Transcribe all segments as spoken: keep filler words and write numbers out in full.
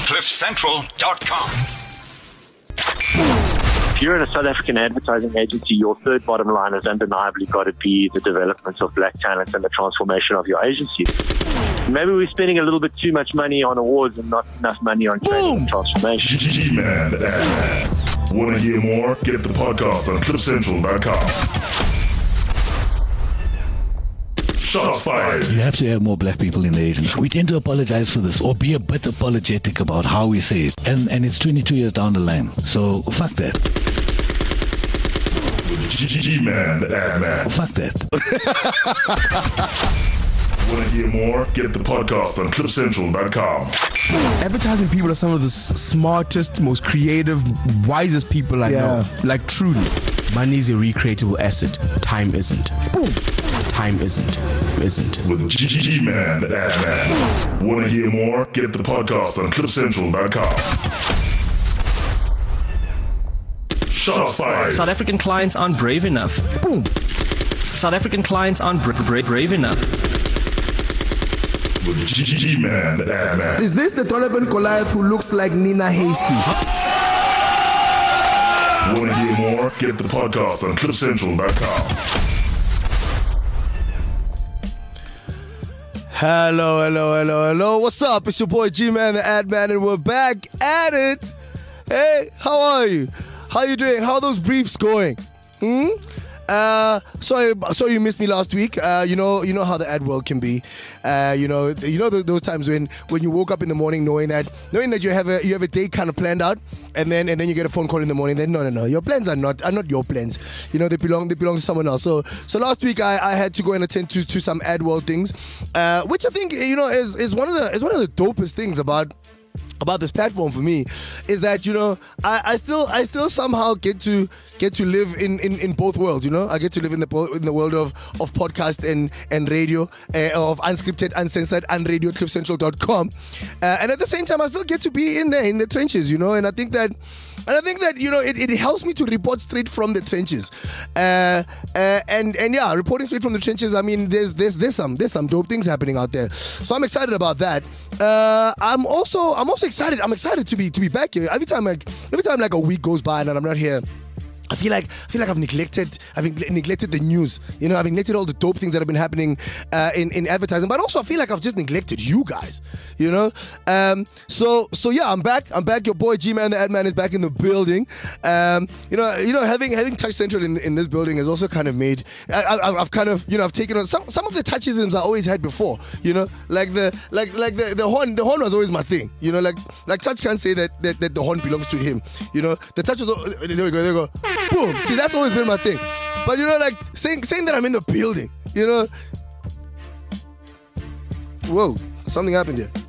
cliff central dot com. If you're in a South African advertising agency, your third bottom line has undeniably got to be the development of black talent and the transformation of your agency. Maybe we're spending a little bit too much money on awards and not enough money on training and transformation. G-Man. Want to hear more? Get the podcast on cliff central dot com. Shots fired. You have to have more black people in the agency. We tend to apologize for this or be a bit apologetic about how we say it. And and it's twenty-two years down the line. So fuck that. G-Man, the ad man. Fuck that. Want to hear more? Get the podcast on cliff central dot com. Advertising people are some of the s- smartest, most creative, wisest people I Yeah. know. Like, truly. Money is a recreatable asset. Time isn't. Boom. Time isn't. Isn't. With G-Man, the ad man. Want to hear more? Get the podcast on cliff central dot com. Shots fired. South African clients aren't brave enough. Boom. South African clients aren't bra- bra- brave enough. With G-Man, the ad man. Is this the Donovan Goliath who looks like Nina Hasty? Want to hear more? Get the podcast on cliff central dot com. Hello, hello, hello, hello. What's up? It's your boy G-Man, the ad man, and we're back at it. Hey, how are you? How you doing? How are those briefs going? Hmm? Uh, sorry, sorry you missed me last week. Uh, you know, you know how the ad world can be. Uh, you know, you know those, those times when, when you woke up in the morning knowing that knowing that you have a you have a day kind of planned out, and then and then you get a phone call in the morning. Then no, no, no, your plans are not are not your plans. You know, they belong they belong to someone else. So so last week I, I had to go and attend to, to some ad world things, uh, which I think you know is, is one of the is one of the dopest things about. about this platform for me is that you know I, I still I still somehow get to get to live in, in, in both worlds. You know I get to live in the in the world of, of podcast and and radio, uh, of unscripted, uncensored, and radio cliff central dot com, uh, and at the same time I still get to be in there in the trenches. You know, and I think that and I think that you know it, it helps me to report straight from the trenches, uh, uh, and and yeah, reporting straight from the trenches. I mean, there's there's there's some there's some dope things happening out there. So I'm excited about that. Uh, I'm also I'm also excited. I'm excited to be to be back here. Every time like every time like a week goes by and I'm not here, I feel like I feel like I've neglected I've neglected the news. You know, I've neglected all the dope things that have been happening uh, in in advertising. But also I feel like I've just neglected you guys. You know, um, so so yeah, I'm back. I'm back. Your boy G-Man, the ad man, is back in the building. Um, you know, you know, having having Touch Central in in this building has also kind of made I, I, I've kind of you know I've taken on some some of the touchisms I always had before. You know, like the like like the, the horn the horn was always my thing. You know, like like Touch can't say that that, that the horn belongs to him. You know, the Touch was there we go there we go. Boom. See, that's always been my thing. But you know, like saying saying that I'm in the building, you know. Whoa, something happened here.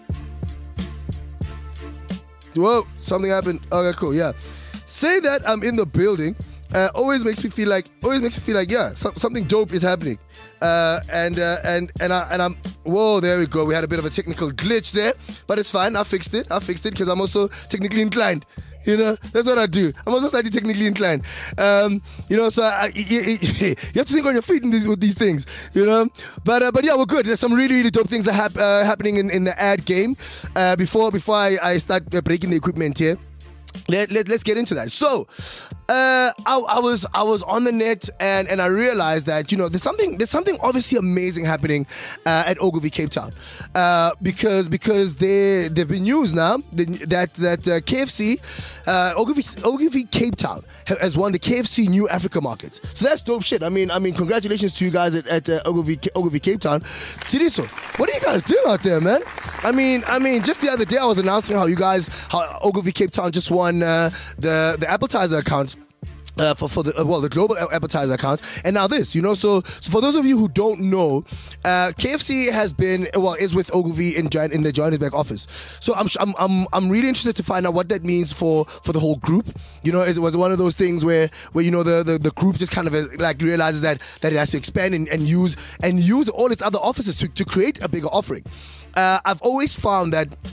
Whoa, something happened. Okay, cool, yeah. Say that I'm in the building uh, always makes me feel like always makes me feel like yeah, so, something dope is happening. Uh, and uh, and and I and I'm whoa, there we go. We had a bit of a technical glitch there, but it's fine. I fixed it. I fixed it because I'm also technically inclined. You know, that's what I do. I'm also slightly technically inclined. Um, you know, so I, you, you have to think on your feet in these, with these things, you know. But uh, but yeah, we're good. There's some really, really dope things that hap- uh, happening in, in the ad game. Uh, before before I, I start uh, breaking the equipment here, let, let, let's get into that. So, uh, I, I was I was on the net and, and I realized that you know there's something there's something obviously amazing happening uh, at Ogilvy Cape Town uh, because because they they've been news now that that uh, K F C uh, Ogilvy Ogilvy Cape Town has won the K F C New Africa Markets. So that's dope shit. I mean I mean congratulations to you guys at, at uh, Ogilvy Ogilvy Cape Town. Tiriso, what are you guys doing out there, man? I mean I mean just the other day I was announcing how you guys how Ogilvy Cape Town just won uh, the the appetizer account. Uh, for for the uh, well the global appetizer account, and now this, you know. So, so for those of you who don't know, uh, K F C has been well is with Ogilvy in in the Johannesburg office. So I'm I'm I'm I'm really interested to find out what that means for, for the whole group. You know, it was one of those things where where you know the, the, the group just kind of uh, like realizes that that it has to expand and, and use and use all its other offices to, to create a bigger offering. Uh, I've always found that.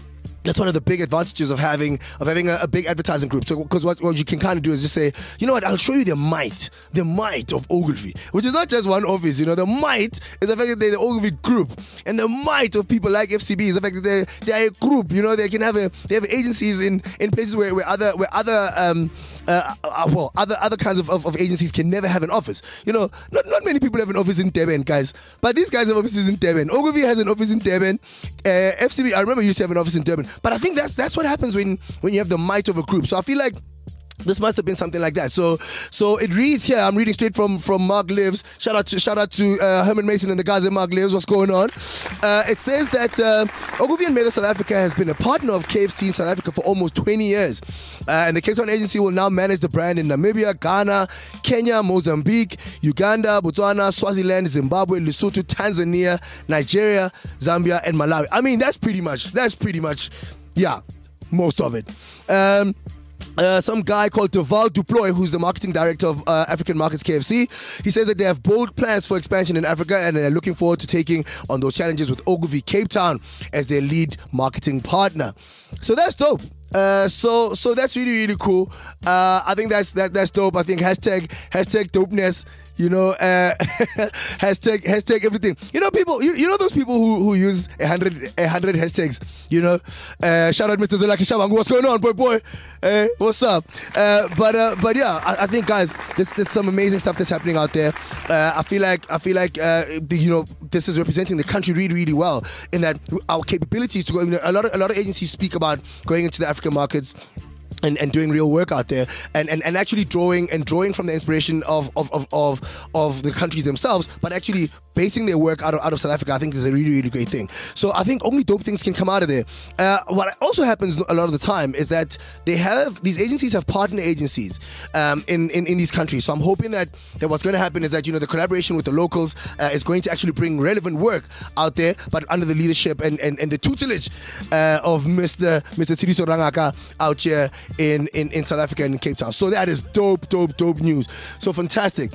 That's one of the big advantages of having of having a, a big advertising group. So, because what, what you can kind of do is just say, you know what, I'll show you the might, the might of Ogilvy, which is not just one office. You know, the might is the fact that they're the Ogilvy group, and the might of people like F C B is the fact that they they are a group. You know, they can have a they have agencies in, in places where, where other where other um uh, uh well other other kinds of, of, of agencies can never have an office. You know, not not many people have an office in Durban, guys, but these guys have offices in Durban. Ogilvy has an office in Durban. Uh, F C B, I remember used to have an office in Durban. But I think that's that's what happens when, when you have the might of a group. So I feel like this must have been something like that. So so it reads here, I'm reading straight from, from Mark Lives. Shout out to shout out to uh, Herman Mason and the guys at Mark Lives. What's going on? Uh, it says that uh, Ogilvy and Mather South Africa has been a partner of K F C in South Africa for almost twenty years. Uh, and the Cape Town agency will now manage the brand in Namibia, Ghana, Kenya, Mozambique, Uganda, Botswana, Swaziland, Zimbabwe, Lesotho, Tanzania, Nigeria, Zambia, and Malawi. I mean, that's pretty much, that's pretty much, yeah, most of it. Um, Uh, some guy called Deval Duploy, who's the marketing director of uh, African Markets K F C, he said that they have bold plans for expansion in Africa and they're looking forward to taking on those challenges with Ogilvy Cape Town as their lead marketing partner. So that's dope. Uh, so so that's really really cool. Uh, I think that's that that's dope. I think hashtag hashtag dopeness. You know, uh, hashtag hashtag everything. You know, people. You, you know those people who, who use a hundred a hundred hashtags. You know, uh, shout out Mister Zolaki Shabangu. What's going on, boy, boy? Hey, what's up? Uh, but uh, but yeah, I, I think guys, there's, there's some amazing stuff that's happening out there. Uh, I feel like I feel like uh, the, you know this is representing the country really really well in that our capabilities to go. You know, a lot of a lot of agencies speak about going into the African markets. And, and doing real work out there and, and, and actually drawing and drawing from the inspiration of of, of, of of the countries themselves, but actually basing their work out of, out of South Africa, I think is a really, really great thing. So I think only dope things can come out of there. Uh, what also happens a lot of the time is that they have, these agencies have partner agencies um, in, in, in these countries. So I'm hoping that, that what's going to happen is that, you know, the collaboration with the locals uh, is going to actually bring relevant work out there, but under the leadership and, and, and the tutelage uh, of Mister Mister Siriso Rangaka out here in, in, in South Africa and in Cape Town. So that is dope, dope, dope news. So fantastic.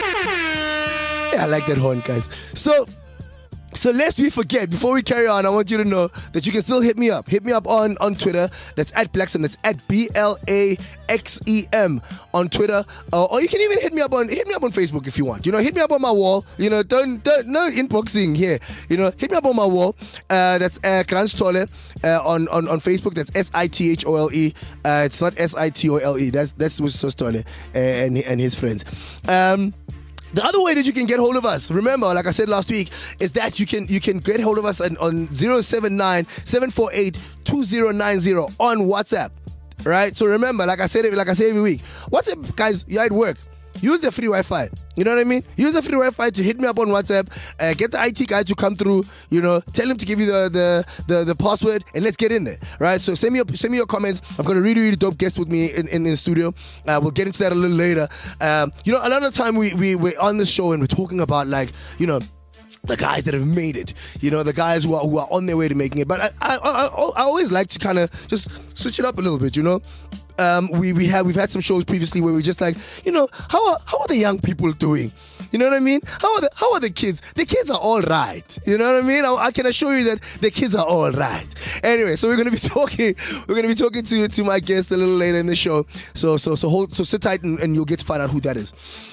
Yeah, I like that horn, guys. So, so lest we forget, before we carry on, I want you to know that you can still hit me up. Hit me up on, on Twitter. That's at Blaxem. That's at B L A X E M on Twitter. Uh, or you can even hit me up on hit me up on Facebook if you want. You know, hit me up on my wall. You know, don't, don't no inboxing here. You know, hit me up on my wall. Uh, that's uh, Kranstole uh, on, on on Facebook. That's S I T H O L E. Uh, it's not S I T O L E. That's that's with Sostole uh, and and his friends. Um. The other way that you can get hold of us, remember, like I said last week, is that you can you can get hold of us on, on zero seven nine, seven four eight, two zero nine zero on WhatsApp. Right? So remember, like I said like I say every week, WhatsApp, guys, you're at work. Use the free Wi-Fi. You know what I mean? Use the free Wi-Fi to hit me up on WhatsApp. Uh, get the I T guy to come through. You know, tell him to give you the the, the the password, and let's get in there. Right? So send me your, send me your comments. I've got a really really dope guest with me in, in, in the studio. Uh, we'll get into that a little later. Um, you know, a lot of the time we we we're on the show and we're talking about, like, you know, the guys that have made it, you know, the guys who are, who are on their way to making it. But I I, I, I always like to kind of just switch it up a little bit, you know. Um, we we have we've had some shows previously where we just like, you know, how are how are the young people doing? You know what I mean? How are the how are the kids? The kids are all right. You know what I mean? I, I can assure you that the kids are all right. Anyway, so we're gonna be talking. We're gonna be talking to to my guest a little later in the show. So so so hold so sit tight and, and you'll get to find out who that is.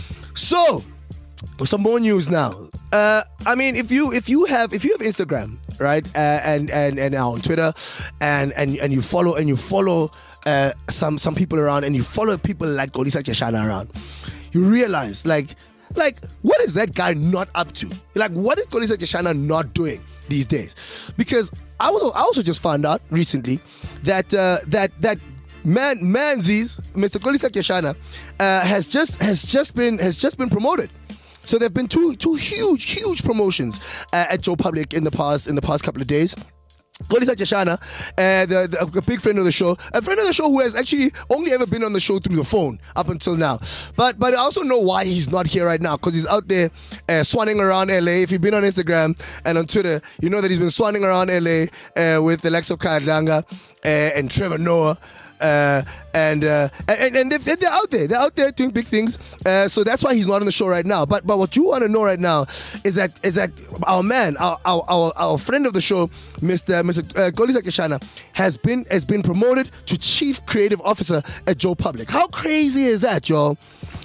So, some more news now. Uh, I mean, if you if you have if you have Instagram, right, uh, and and and now on Twitter, and and and you follow and you follow. Uh, some some people around, and you follow people like Kolisa Keshana around, you realize, like, like what is that guy not up to? Like, what is Kolisa Keshana not doing these days? Because I was I also just found out recently that uh, that that man Manzies, Mister Kolisa Keshana, uh, has just has just been has just been promoted. So there've been two two huge huge promotions uh, at Joe Public in the past in the past couple of days. Kolisa Keshana, uh, the, the, a big friend of the show, a friend of the show who has actually only ever been on the show through the phone up until now. But but I also know why he's not here right now, because he's out there uh, swanning around L A. If you've been on Instagram and on Twitter, you know that he's been swanning around L A uh, with the likes of Kaya Danga uh, and Trevor Noah. uh, and, uh, and and they're, they're out there. They're out there doing big things. Uh, so that's why he's not on the show right now. But but what you want to know right now is that is that our man, our our our, our friend of the show, Mister Mister Uh, Kolisa Keshana, has been has been promoted to Chief Creative Officer at Joe Public. How crazy is that, y'all?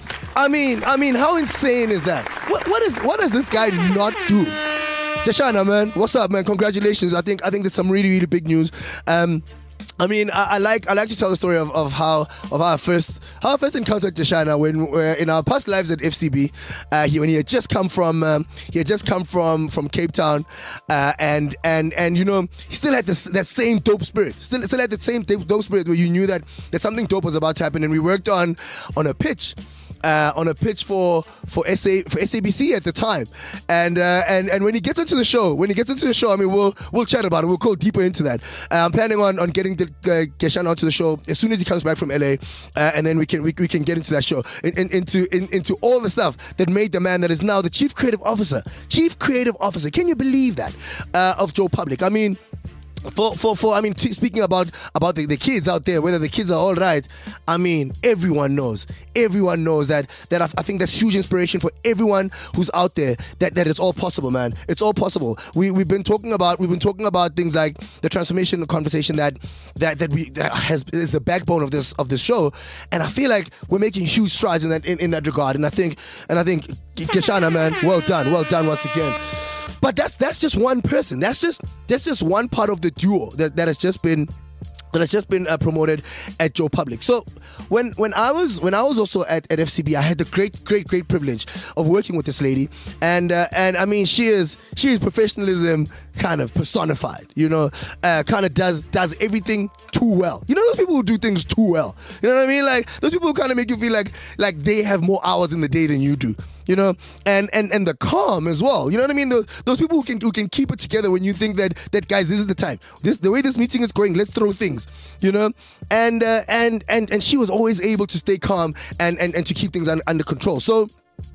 I mean, I mean, how insane is that? What what is what does this guy not do? Keshana, man, what's up, man? Congratulations. I think I think there's some really really big news. Um, I mean, I, I like I like to tell the story of, of how of our first how I first encountered Keshana when uh, in our past lives at F C B, uh, he, when he had just come from um, he had just come from from Cape Town, uh, and and and you know he still had this that same dope spirit, still still had the same dope spirit where you knew that that something dope was about to happen, and we worked on on a pitch. Uh, on a pitch for for S A for S A B C at the time, and uh, and and when he gets into the show, when he gets into the show, I mean, we'll we'll chat about it. We'll go deeper into that. Uh, I'm planning on on getting the uh, Keshana onto the show as soon as he comes back from L A, uh, and then we can we, we can get into that show, in, in, into in, into all the stuff that made the man that is now the Chief Creative Officer, Chief Creative Officer. Can you believe that uh, of Joe Public? I mean. For, for, for, I mean, t- speaking about about the, the kids out there, whether the kids are all right, I mean, everyone knows, everyone knows that that I, I think that's huge inspiration for everyone who's out there. That, that it's all possible, man. It's all possible. We we've been talking about we've been talking about things like the transformation conversation that that that we that has is the backbone of this of this show, and I feel like we're making huge strides in that in, in that regard. And I think and I think Keshana, man, well done, well done once again. But that's that's just one person. That's just that's just one part of the duo that, that has just been that has just been uh, promoted at Joe Public. So when when I was when I was also at, at F C B, I had the great great great privilege of working with this lady, and uh, and I mean she is she is professionalism kind of personified. You know, uh, kind of does does everything too well. You know those people who do things too well. You know what I mean? Like those people who kind of make you feel like like they have more hours in the day than you do. You know, and, and, and the calm as well. You know what I mean? Those, those people who can who can keep it together when you think that that guys, this is the time. This the way this meeting is going. Let's throw things. You know, and uh, and and and she was always able to stay calm and and, and to keep things un, under control. So.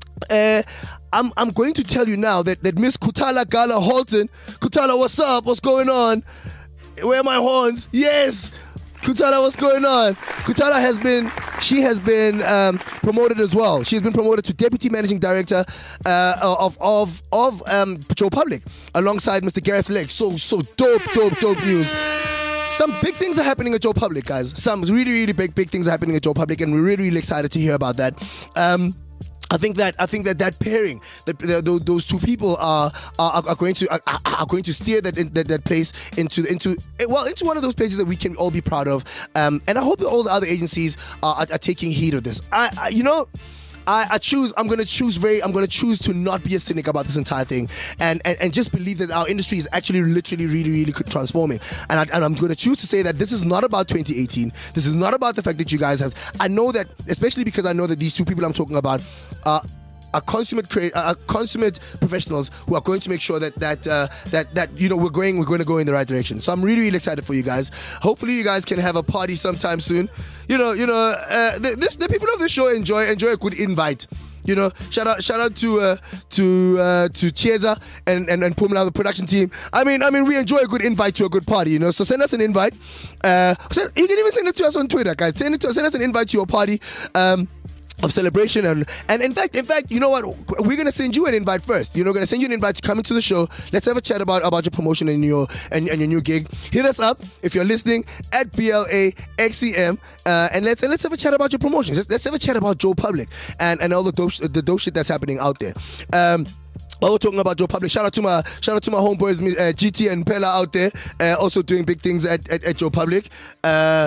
Uh, I'm I'm going to tell you now that that Miss Kutala Gala Halton, Kutala, what's up? What's going on? Where are my horns? Yes. Kutala, what's going on? Kutala has been, she has been um, promoted as well. She's been promoted to Deputy Managing Director uh, of of of um, Joe Public, alongside Mister Gareth Lake. So so dope, dope, dope news. Some big things are happening at Joe Public, guys. Some really, really big, big things are happening at Joe Public, and we're really, really excited to hear about that. Um, I think that I think that that pairing, that those two people are are, are going to are, are going to steer that, that that place into into well into one of those places that we can all be proud of. Um, and I hope that all the other agencies are, are, are taking heed of this. I, I you know. I, I choose. I'm going to choose very. I'm going to choose to not be a cynic about this entire thing, and, and, and just believe that our industry is actually literally really really transforming. And, I, and I'm going to choose to say that this is not about twenty eighteen. This is not about the fact that you guys have. I know that, especially because I know that these two people I'm talking about are. Are consummate, create, uh, consummate professionals who are going to make sure that that uh, that that you know we're going we're going to go in the right direction. So I'm really really excited for you guys. Hopefully you guys can have a party sometime soon. You know you know uh, the, this, the people of this show enjoy enjoy a good invite. You know, shout out, shout out to uh, to uh, to Chiesa and and and Pumla, the production team. I mean, I mean, we enjoy a good invite to a good party. You know, so send us an invite. Uh, send, you can even send it to us on Twitter, guys. Send it to send us an invite to your party. Um, Of celebration and and in fact in fact you know what, we're gonna send you an invite first. You know, gonna send you an invite to come into the show. Let's have a chat about about your promotion and your and, and your new gig. Hit us up if you're listening at B L A X E M uh, and let's and let's have a chat about your promotions. Let's, let's have a chat about Joe Public and and all the dope the dope shit that's happening out there. Um, While we're talking about Joe Public, shout out to my shout out to my homeboys uh, G T and Pella out there, uh, also doing big things at, at, at Joe Public. Uh,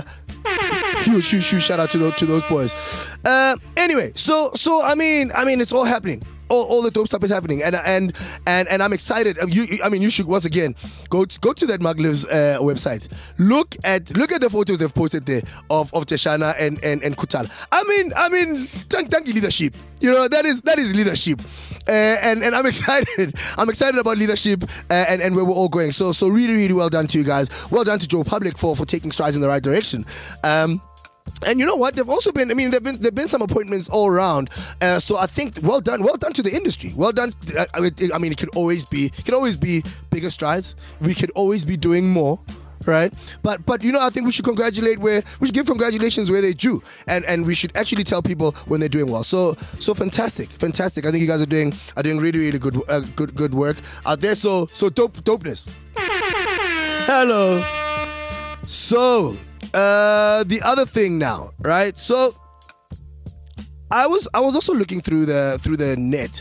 huge, huge, huge shout out to those to those boys. Uh, anyway, so so I mean I mean it's all happening. All, all the dope stuff is happening, and and and and I'm excited. You, I mean, you should once again go to, go to that Muglives uh, website. Look at look at the photos they've posted there of of Keshana and and and Kutala. I mean, I mean, thank thank you leadership. You know that is that is leadership, uh, and and I'm excited. I'm excited about leadership uh, and and where we're all going. So so really really well done to you guys. Well done to Joe Public for for taking strides in the right direction. Um, And you know what? There've also been, I mean, there've been there've been some appointments all around. Uh, so I think, well done, well done to the industry. Well done. I, I mean, it could always be, it could always be bigger strides. We could always be doing more. right? But but you know, I think we should congratulate where we should give congratulations where they due, and and we should actually tell people when they're doing well. So so fantastic, fantastic. I think you guys are doing are doing really really good uh, good good work out there. So so dope dopeness. Hello. So uh, the other thing now, right? So. I was I was also looking through the through the net,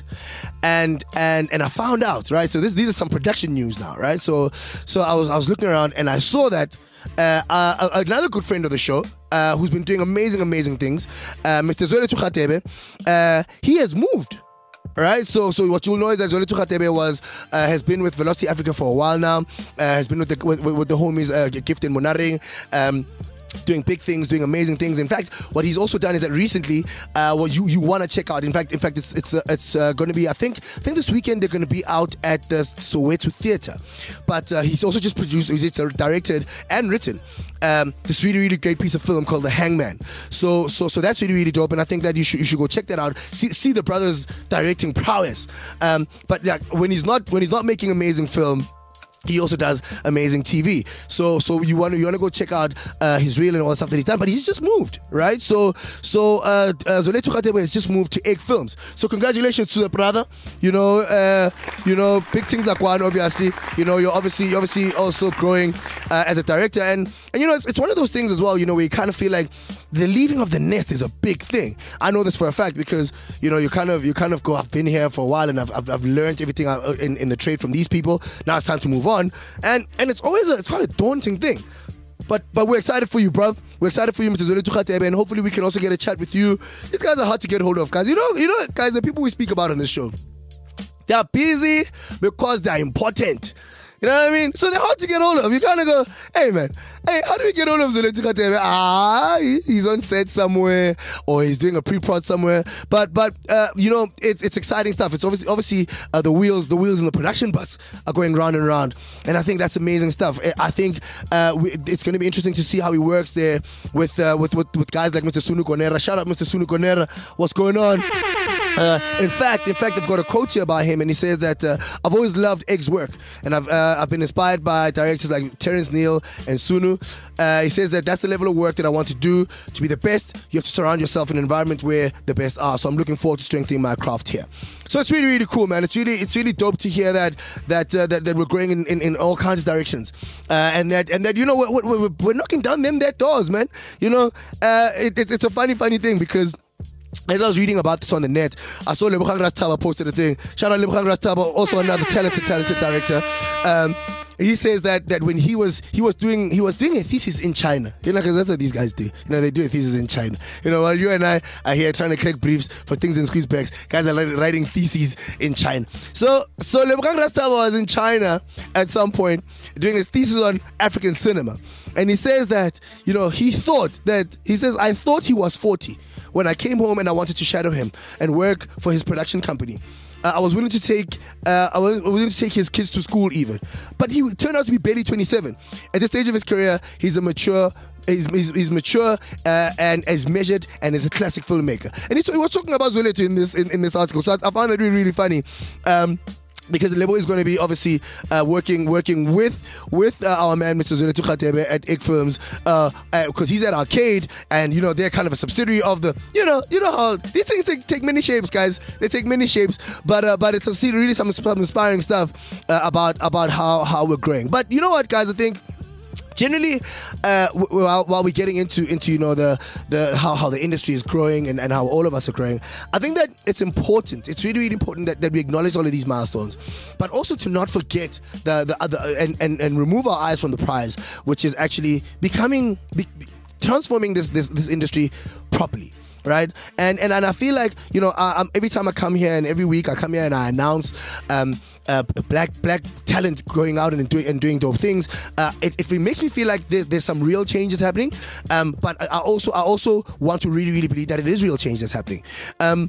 and and and I found out, right. So this, these are some production news now, right. So so I was I was looking around and I saw that uh, uh, another good friend of the show, uh, who's been doing amazing amazing things, uh, Mister Zwelethwa Radebe, uh, he has moved. Right, so so what you'll know is that Zwelethwa Radebe was uh, has been with Velocity Africa for a while now. Uh, has been with the with, with the homies uh, Gift and Monareng. Um, doing big things, doing amazing things. In fact, what he's also done is that recently, uh, what you, you want to check out. In fact, in fact, it's it's uh, it's uh, going to be. I think I think this weekend they're going to be out at the Soweto Theatre. But uh, he's also just produced, he's just directed and written um, this really really great piece of film called The Hangman. So so so that's really really dope. And I think that you should you should go check that out. See see the brothers directing prowess. Um, but yeah, when he's not when he's not making amazing film, he also does amazing T V. So so you want to you want to go check out uh, his reel and all the stuff that he's done. But he's just moved, right? So so uh, uh, Zwelethwa Radebe has just moved to Egg Films. So congratulations to the brother. You know, uh, you know, big things are going. Obviously, you know, you're obviously you're obviously also growing uh, as a director, and and you know, it's, it's one of those things as well. You know, where you kind of feel like the leaving of the nest is a big thing. I know this for a fact because you know you kind of you kind of go. I've been here for a while and I've I've, I've learned everything in, in the trade from these people. Now it's time to move on. And and it's always a, it's quite a daunting thing, but but we're excited for you, bruv. We're excited for you, Mister Zwelethwa Radebe, and hopefully we can also get a chat with you. These guys are hard to get hold of, guys. You know, you know, guys, the people we speak about on this show, they are busy because they are important. You know what I mean? So they're hard to get hold of. You kind of go, hey man, hey, how do we get hold of Zwelethwa Radebe? Ah, he's on set somewhere, or he's doing a pre-prod somewhere. But but uh, you know, it's it's exciting stuff. It's obviously obviously uh, the wheels the wheels in the production bus are going round and round, and I think that's amazing stuff. I think uh, we, it's going to be interesting to see how he works there with uh, with, with with guys like Mister Sunu Konera. Shout out Mister Sunu Konera. What's going on? Uh, in fact, in fact, I've got a quote here by him, and he says that uh, I've always loved Egg's work, and I've uh, I've been inspired by directors like Terrence Neal and Sunu. Uh, he says that that's the level of work that I want to do. To be the best, you have to surround yourself in an environment where the best are. So I'm looking forward to strengthening my craft here. So it's really, really cool, man. It's really, it's really dope to hear that that uh, that, that we're growing in, in, in all kinds of directions, uh, and that and that you know we're, we're, we're knocking down them their doors, man. You know, uh, it, it, it's a funny, funny thing because. As I was reading about this on the net, I saw Lebogang Rastaba posted a thing. Shout out Lebogang Rastaba, also another talented, talented director. Um, he says that that when he was he was doing he was doing a thesis in China, you know, because that's what these guys do. You know, they do a thesis in China. You know, while you and I are here trying to crack briefs for things in squeeze bags, guys are writing theses in China. So so Lebogang Rastaba was in China at some point doing a thesis on African cinema, and he says that you know he thought that he says I thought he was forty. When I came home and I wanted to shadow him and work for his production company. Uh, I was willing to take uh, I was willing to take his kids to school even. But he turned out to be barely twenty-seven. At this stage of his career, he's a mature He's, he's, he's mature uh, and is measured and is a classic filmmaker. And he, he was talking about Zwelethwa in this in, in this article. So I, I found it really, really funny. Um, Because Lebo is going to be obviously uh, working working with with uh, our man Mister Zwelethwa Radebe at Egg Films because uh, uh, he's at Arcade, and you know they're kind of a subsidiary of the you know you know how these things take, take many shapes, guys. They take many shapes, but uh, but it's a, really some, some inspiring stuff uh, about about how how we're growing. But you know what, guys, I think. Generally, uh, while, while we're getting into into you know the the how, how the industry is growing and, and how all of us are growing, I think that it's important. It's really really important that, that we acknowledge all of these milestones, but also to not forget the the other and, and, and remove our eyes from the prize, which is actually becoming be, transforming this this this industry properly. Right, and and and I feel like you know I, I'm, every time I come here and every week I come here and I announce um, uh, black black talent going out and doing and doing dope things. Uh, it, it makes me feel like there, there's some real changes happening. Um, but I also I also want to really really believe that it is real change that's happening. Um,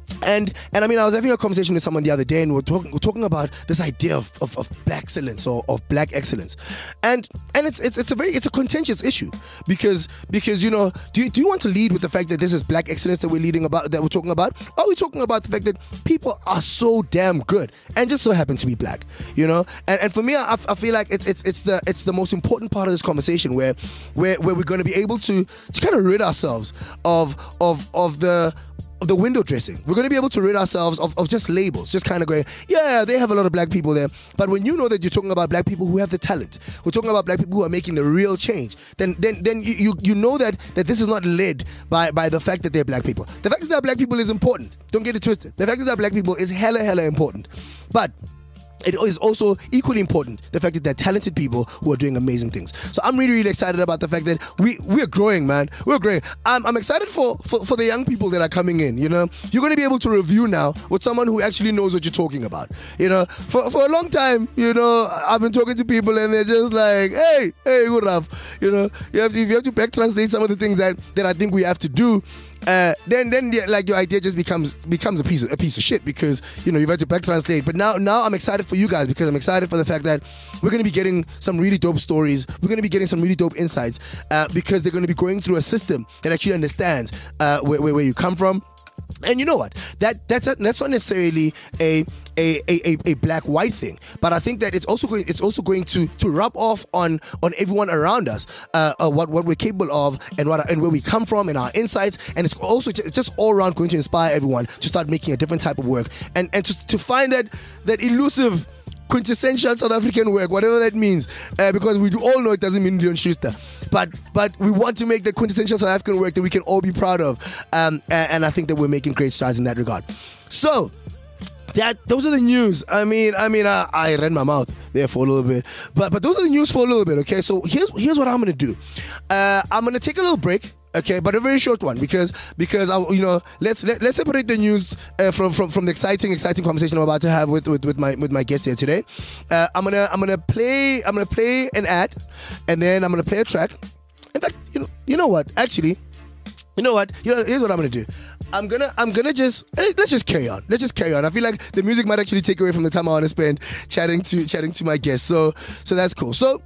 And and I mean, I was having a conversation with someone the other day, and we we're talking we're talking about this idea of, of, of black excellence or of black excellence, and and it's it's it's a very it's a contentious issue because because you know do you, do you want to lead with the fact that this is black excellence that we're leading about that we're talking about, or are we talking about the fact that people are so damn good and just so happen to be black, you know? And and for me, I, I feel like it, it's it's the it's the most important part of this conversation where where where we're going to be able to to kind of rid ourselves of of of the. Of the window dressing. We're going to be able to rid ourselves of, of just labels, just kind of going, yeah, they have a lot of black people there. But when you know that you're talking about black people who have the talent, we're talking about black people who are making the real change, then then then you you, you know that, that this is not led by, by the fact that they're black people. The fact that they're black people is important. Don't get it twisted. The fact that they're black people is hella, hella important. But it is also equally important, the fact that they're talented people who are doing amazing things. So I'm really, really excited about the fact that we, we're growing, man. We're growing. I'm, I'm excited for, for, for the young people that are coming in, you know. You're going to be able to review now with someone who actually knows what you're talking about. You know, for, for a long time, you know, I've been talking to people and they're just like, hey, hey, good enough. You know, you have to, if you have to back translate some of the things that, that I think we have to do, Uh, then, then, yeah, like your idea just becomes becomes a piece of a piece of shit because you know you've had to back translate. But now, now I'm excited for you guys because I'm excited for the fact that we're going to be getting some really dope stories. We're going to be getting some really dope insights uh, because they're going to be going through a system that actually understands uh, where, where where you come from. And you know what? That that that's not necessarily a a, a, a black white thing, but I think that it's also going it's also going to, to rub off on on everyone around us, uh, uh, what what we're capable of and what and where we come from and our insights, and it's also just, just all around going to inspire everyone to start making a different type of work and and to, to find that that elusive quintessential South African work, whatever that means, uh, because we do all know it doesn't mean Leon Schuster, but but we want to make the quintessential South African work that we can all be proud of, um, and, and I think that we're making great strides in that regard. So that those are the news. I mean, I mean, I, I ran my mouth there for a little bit, but but those are the news for a little bit. Okay, so here's here's what I'm gonna do. Uh, I'm gonna take a little break. Okay, but a very short one because because I you know let's let, let's separate the news uh, from, from from the exciting exciting conversation I'm about to have with, with, with my with my guest here today. Uh, I'm gonna I'm gonna play I'm gonna play an ad, and then I'm gonna play a track. In fact, you know you know what? Actually, you know what? You know, here's what I'm gonna do. I'm gonna I'm gonna just let's just carry on. Let's just carry on. I feel like the music might actually take away from the time I want to spend chatting to chatting to my guest. So so that's cool. So.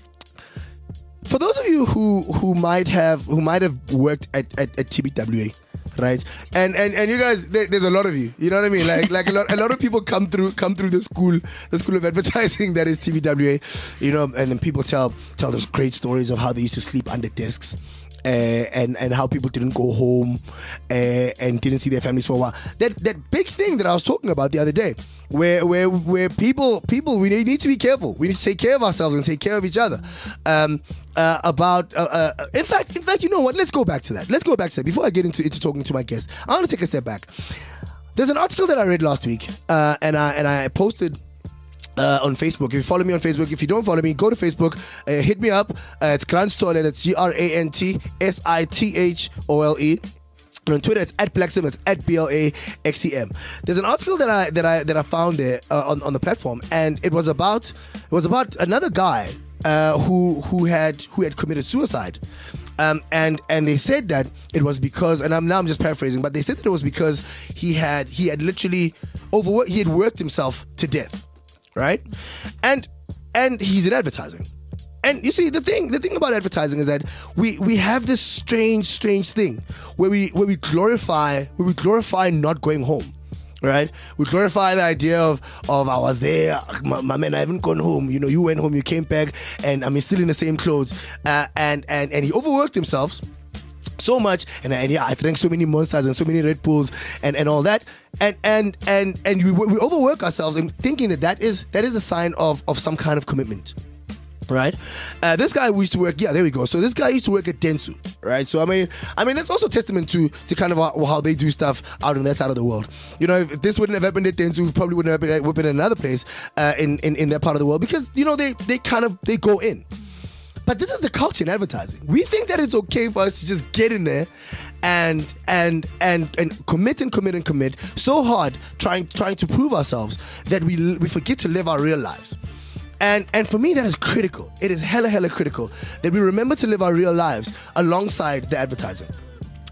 For those of you who, who might have who might have worked at, at, at T B W A, right? And and, and you guys, there, there's a lot of you. You know what I mean? Like like a lot a lot of people come through come through the school the school of advertising that is T B W A, you know. And then people tell tell those great stories of how they used to sleep under desks. Uh, and and how people didn't go home uh, and didn't see their families for a while. That that big thing that I was talking about the other day, where where where people people we need to be careful. We need to take care of ourselves and take care of each other. Um, uh, about uh, uh, in fact in fact you know what? Let's go back to that. Let's go back to that before I get into into talking to my guest. I want to take a step back. There's an article that I read last week, uh, and I and I posted. Uh, on Facebook. If you follow me on Facebook, if you don't follow me, go to Facebook, uh, hit me up. Uh, it's Grant Stole, it's G R A N T S I T H O L E. And on Twitter, it's at Blaxem, it's at B L A X E M. There's an article that I that I that I found there uh, on on the platform, and it was about it was about another guy uh, who who had who had committed suicide. Um, and and they said that it was because, and I'm now I'm just paraphrasing, but they said that it was because he had he had literally overworked, he had worked himself to death. Right, and and he's in advertising, and you see the thing. The thing about advertising is that we we have this strange, strange thing where we where we glorify where we glorify not going home, right? We glorify the idea of of I was there, my, my man, I haven't gone home. You know, you went home, you came back, and I'm still in the same clothes, uh, and and and he overworked himself so much, and, and yeah, I drank so many Monsters and so many Red Bulls and, and all that, and and and and we, we overwork ourselves in thinking that that is that is a sign of of some kind of commitment, right? Uh, this guy used to work. Yeah, there we go. So this guy used to work at Dentsu, right? So I mean, I mean that's also testament to to kind of how, how they do stuff out in that side of the world. You know, if this wouldn't have happened at Dentsu, we probably wouldn't have been, been in another place uh, in, in in that part of the world because you know they they kind of they go in. But this is the culture in advertising. We think that it's okay for us to just get in there and and and and commit and commit and commit so hard trying trying to prove ourselves that we we forget to live our real lives. And and for me that is critical. It is hella hella critical that we remember to live our real lives alongside the advertising.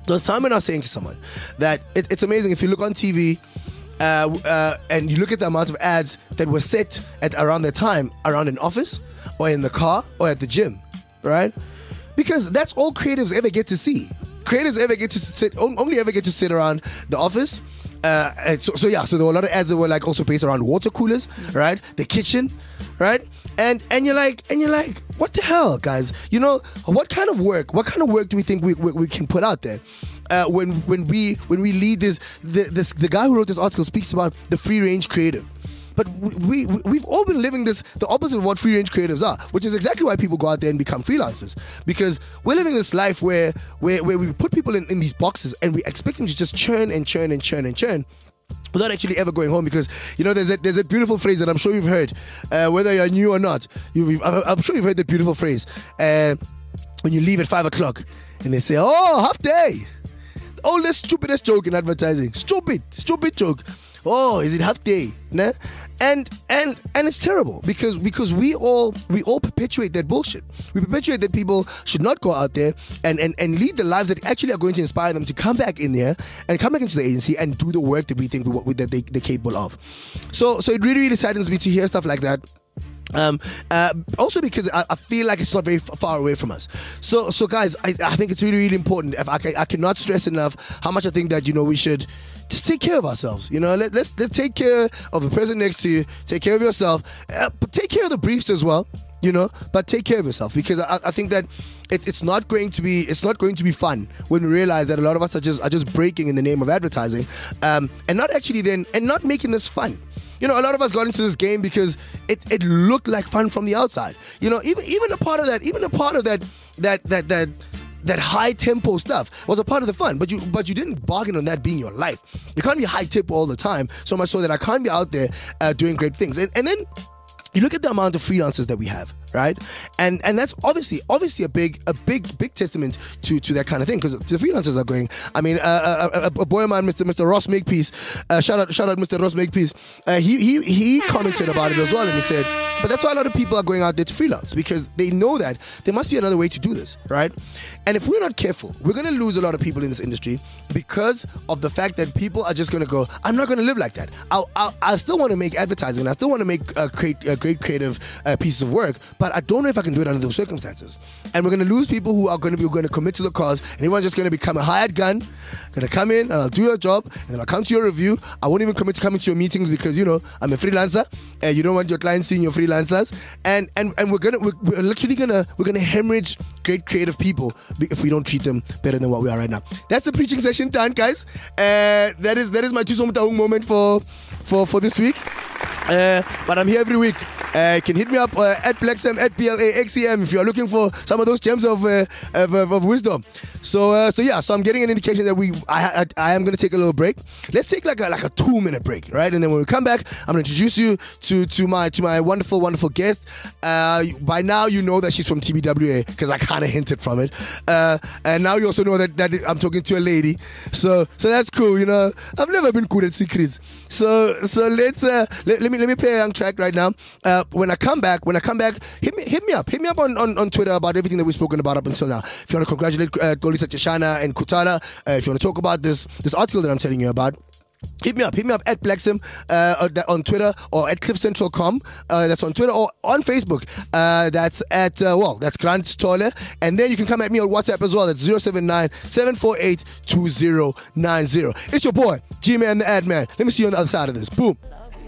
There was time when I was saying to someone that it, it's amazing if you look on T V uh, uh, and you look at the amount of ads that were set at around that time around an office or in the car or at the gym, right? Because that's all creatives ever get to see. Creators ever get to sit, only ever get to sit around the office. Uh, and so, so yeah, so there were a lot of ads that were like also based around water coolers, right? The kitchen, right? And and you're like, and you're like, what the hell, guys? You know, what kind of work? What kind of work do we think we we, we can put out there? Uh, when when we when we lead this, the this, the guy who wrote this article speaks about the free range creative. But we, we, we've all been living this, the opposite of what free range creatives are, which is exactly why people go out there and become freelancers. Because we're living this life where where, where we put people in, in these boxes and we expect them to just churn and churn and churn and churn without actually ever going home. Because, you know, there's a, there's a beautiful phrase that I'm sure you've heard, uh, whether you're new or not. You've, I'm sure you've heard that beautiful phrase. Uh, when you leave at five o'clock and they say, oh, half day. The oldest, stupidest joke in advertising. Stupid, stupid joke. Oh, is it half day? Nah? And and and it's terrible because because we all we all perpetuate that bullshit. We perpetuate that people should not go out there and, and, and lead the lives that actually are going to inspire them to come back in there and come back into the agency and do the work that we think we, that they, they're capable of. So so it really, really saddens me to hear stuff like that. Um, uh, also because I, I feel like it's not very f- far away from us. So, so guys, I, I think it's really, really important. If I, I cannot stress enough how much I think that, you know, we should just take care of ourselves. You know, let, let's let's take care of the person next to you. Take care of yourself. Uh, but take care of the briefs as well. You know, but take care of yourself because I, I think that it, it's not going to be it's not going to be fun when we realize that a lot of us are just are just breaking in the name of advertising, um, and not actually then and not making this fun. You know, a lot of us got into this game because it, it looked like fun from the outside. You know, even even a part of that, even a part of that that that that that high tempo stuff was a part of the fun. But you but you didn't bargain on that being your life. You can't be high tempo all the time. So much so that I can't be out there uh, doing great things. And and then you look at the amount of freelancers that we have, right? And and that's obviously obviously a big a big big testament to to that kind of thing because the freelancers are going. I mean, uh, a, a, a boy of mine, Mister Mister Ross Makepeace, uh, shout out shout out Mister Ross Makepeace. Uh, he he he commented about it as well, and he said, but that's why a lot of people are going out there to freelance because they know that there must be another way to do this, right? And if we're not careful, we're going to lose a lot of people in this industry because of the fact that people are just going to go, I'm not going to live like that. I'll, I'll, I still want to make advertising. I still want to make uh, create uh, great creative uh, pieces of work, but I don't know if I can do it under those circumstances. And we're going to lose people who are going to be going to commit to the cause, and everyone's just going to become a hired gun, going to come in and I'll do your job, and then I'll come to your review. I won't even commit to coming to your meetings because, you know, I'm a freelancer, and you don't want your clients seeing your freelancers. And and and we're gonna we're, we're literally gonna we're gonna hemorrhage great creative people if we don't treat them better than what we are right now. That's the preaching session done, guys. Uh, that is that is my Tuso Mutahung moment for for for this week. Uh, but I'm here every week. Uh, you can hit me up uh, at Plexem, at P L A X E M if you're looking for some of those gems of uh, of, of, of wisdom. So uh, so yeah, so I'm getting an indication that we I I, I am going to take a little break. Let's take like a like a two minute break, right? And then when we come back, I'm going to introduce you to to my to my wonderful wonderful guest. Uh, by now you know that she's from T B W A because I kind of hinted from it. Uh, and now you also know that that I'm talking to a lady. So so that's cool. You know, I've never been good at secrets. So so let's uh, let, let me let me play a young track right now. Uh, when I come back, when I come back, hit me hit me up, hit me up on, on, on Twitter about everything that we've spoken about up until now. If you want to congratulate uh, Golisa Cheshana and Kutala, uh, if you want to talk about this this article that I'm telling you about, hit me up. Hit me up at Plexem uh, on Twitter or at cliff central dot com. Uh, that's on Twitter or on Facebook. Uh, that's at, uh, well, that's Grant Tolle. And then you can come at me on WhatsApp as well. That's zero seven nine, seven four eight, two zero nine zero. It's your boy, G-Man the Ad Man. Let me see you on the other side of this. Boom.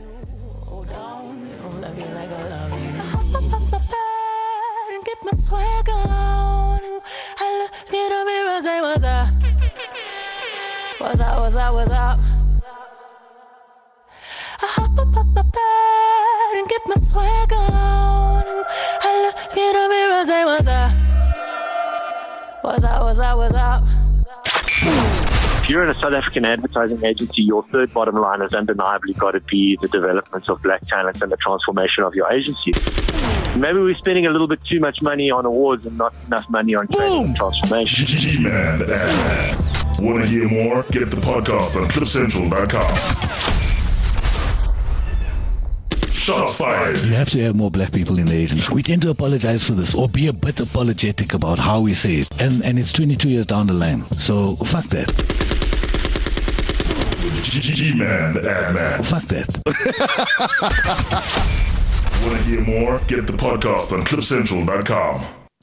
Get my swag on. I look in the mirror, say what's up. What's up, what's up, what's up? I hop up up my bed and get my swag on. I look in the mirror, say what's up. What's up, what's up, what's up? If you're in a South African advertising agency, your third bottom line has undeniably got to be the development of black talent and the transformation of your agency. Maybe we're spending a little bit too much money on awards and not enough money on training and transformation. G-Man, the Ad Man. Want to hear more? Get the podcast on cliff central dot com. Shots fired. You have to have more black people in the agency. We tend to apologize for this or be a bit apologetic about how we say it. And and it's twenty-two years down the line. So fuck that. G-Man, the ad man. Fuck that. Want to hear more? Get the podcast on clip central dot com.